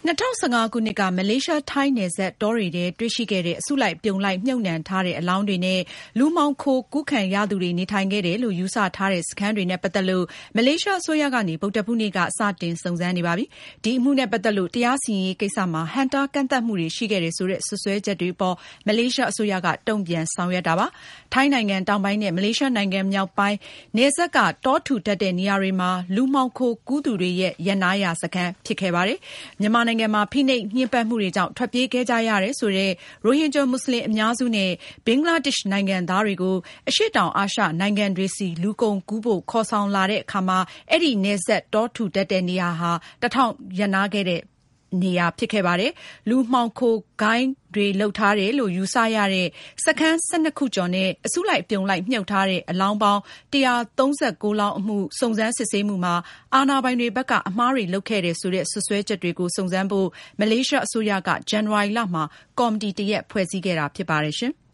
2015 ခုနှစ်က မလေးရှားထိုင်းနယ်စပ်တောတွေထဲတွေ့ရှိခဲ့တဲ့အစုလိုက်အပြုံလိုက်မြှုပ်နှံထားတဲ့အလောင်းတွေနဲ့လူမှောင်ခိုကူးခံရသူတွေနေထိုင်ခဲ့တယ်လို့ယူဆထားတဲ့စခန်းတွေနဲ့ပတ်သက်လို့မလေးရှားအစိုးရကနေဗုဒ္ဓဟူးနေ့ကစတင်စုံစမ်းနေပါပြီ။ဒီအမှုနဲ့ပတ်သက်လို့တရားစီရင်ရေးကိစ္စမှာဟန့်တားကန့်သတ်မှုတွေရှိခဲ့တယ်ဆိုတဲ့စွပ်စွဲချက်တွေအပေါ်မလေးရှားအစိုးရကတုံ့ပြန်ဆောင်ရွက်တာပါ။ထိုင်းနိုင်ငံတောင်ပိုင်းနဲ့မလေးရှားနိုင်ငံမြောက်ပိုင်းနယ်စပ်ကတောထူထပ်တဲ့နေရာတွေမှာလူမှောင်ခိုကူးသူတွေရဲ့ရပ်နားရာစခန်းဖြစ်ခဲ့ပါတယ်။မြန်မာနိုင်ငံမှာဖိနှိပ်ညှဉ်းပန်းမှုတွေကြောင့်ထွက်ပြေးခဲ့ကြရတယ်ဆိုတဲ့ရိုဟင်ဂျာမွတ်စလင်အများစုနဲ့ဘင်္ဂလားဒေ့ရှ်နိုင်ငံသားတွေကိုအရှေ့တောင်အာရှနိုင်ငံတွေစီလူကုန်ကူးဖို့ခေါ်ဆောင်လာတဲ့အခါမှာအဲ့ဒီနယ်စပ်တောထူတတ်တဲ့နေရာဟာရပ်နားခဲ့တဲ့နေရာဖြစ်ခဲ့ပါတယ်။လူမှောင်ခိုဂိုဏ်းတွေလုပ်ထားတယ်လို့ယူဆရတဲ့စခန်း12ခုကျော်နဲ့အစုလိုက်အပြုံလိုက်မြှုပ်ထားတဲ့အလောင်းပေါင်း139လောင်းအမှုစုံစမ်းစစ်ဆေးမှုမှာအာဏာပိုင်တွေဘက်ကအမှားတွေလုပ်ခဲ့တယ်ဆိုတဲ့စွပ်စွဲချက်တွေကိုစုံစမ်းဖို့မလေးရှားအစိုးရကဇန်နဝါရီလမှာကော်မတီတရပ်ဖွဲ့စည်းခဲ့တာဖြစ်ပါတယ်ရှင်။